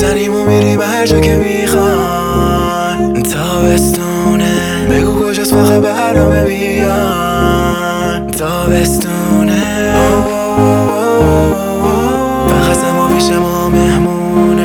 میزنیم و میریم هر جا که میخوان. تابستونه بگو کجاست فقط برنامه بیان. تابستونه فقط ما پیش ما مهمونه.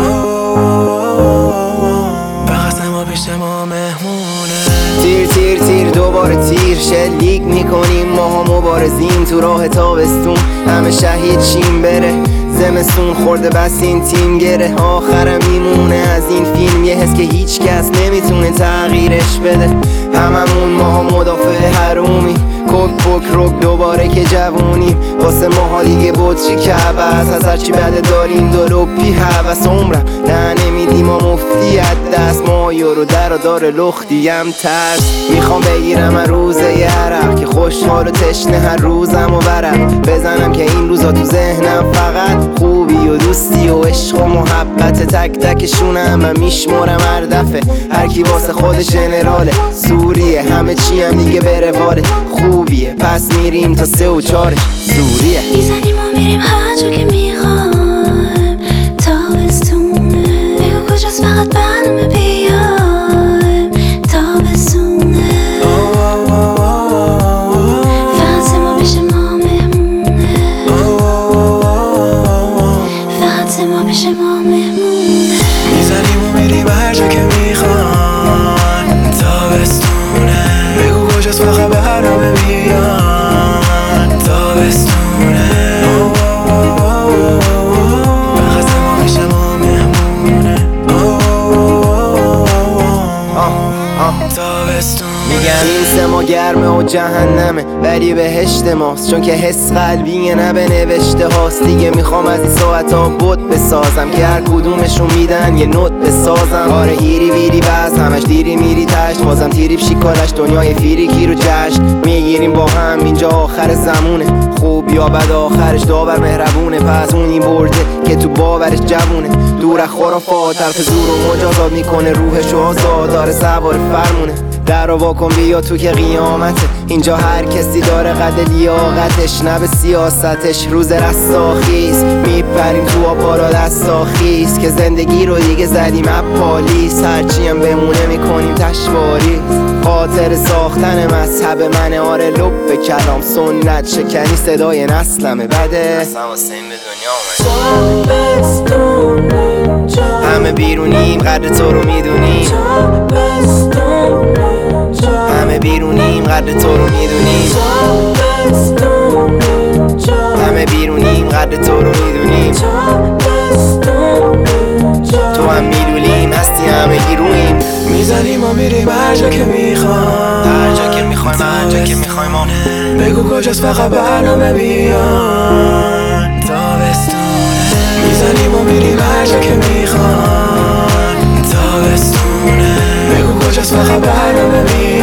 فقط ما پیش ما مهمونه. تیر تیر تیر دوباره تیر شلیک میکنیم ماها مبارزین تو راه تابستون. همه شهید شیم بره زمستون خورده بس این تیم گره. آخرم میمونه از این فیلم یه حس که هیچ کس نمیتونه تغییرش بده. هممون ماها مدافع حرومی کوک پوک روک دوباره که جوونیم. واسه ماها دیگه بطری که عباس از هرچی بده داریم دلوپی حوث. عمرم نه نمیدیم و مفتی دست ما یورو در و دار لختیم ترس. میخوام بگیرم هر روزه یه عرق که خوشحال و تشنه هر روزم و ورق بزنم که این روزا تو ذهنم فقط خوبی و دوستی و عشق و محبت. تک تکشونم من میشمرم هر دفعه هر کی واسه خودش جنراله. سوریه همه چی هم دیگه به رواله. خوبیه پس میریم تا 3 و 4 سوریه. میزنیم و میریم هر جا که میخوایم. تابستونه بگو کجاست فقط برنامه بیایم. تابستونه فقط ما پیش ما مهمونه. فقط ما پیش ما مهمونه. میزنیم و میریم هر جا که میخوان. تابستونه بگو کجاست فقط برنامه بیان. تابستونه فقط ما پیش ما مهمونه. تابستونه میگن این سما گرمه و جهنمه ولی بهشت ماست چون که حس قلبیه نه به نوشته هاست. دیگه میخوام از این ساعت ها بود بسازم که هر کدومشون میدن یه نوت بسازم. آره هیری ویری بس همش دیری میری تشت بازم تیری شیکارش دنیای فیریکی رو جشن میگیریم با هم. اینجا آخر زمونه خوب یا بد آخرش داور مهربونه. پس اون این برده که تو باورش جوونه دور از خرافات طرف زور و مجازات میکنه روحشو آزاد داره سوار فرمونه. در رو واکن بیا تو که قیامته اینجا هر کسی داره قد لیاقتش نه به سیاستش. روز رستاخیز میپریم تو آبارا دستاخیز که زندگی رو دیگه زدیم اپالیس. هرچی هم بمونه میکنیم تشواریز. خاطر ساختن مذهب من آره لب به کلام سنت شکنی صدای نسلمه بده. اصلا حسین به دنیا اومد. همه بیرونیم قدر تو رو میدونیم. همه بیرونیم قدر تو رو میدونیم. همه بیرونیم قدر تو رو میدونیم. تو هم میدونیم هستی همه گیرویم. میزنیم و میریم هر جا که میخوام. هر جا که میخوایم هر جا که میخوایم. بگو کجاست فقط برنامه بیان. تابستونه میزنیم و میریم هر جا که میخوام. تابستونه بگو کجاست فقط برنامه بیان.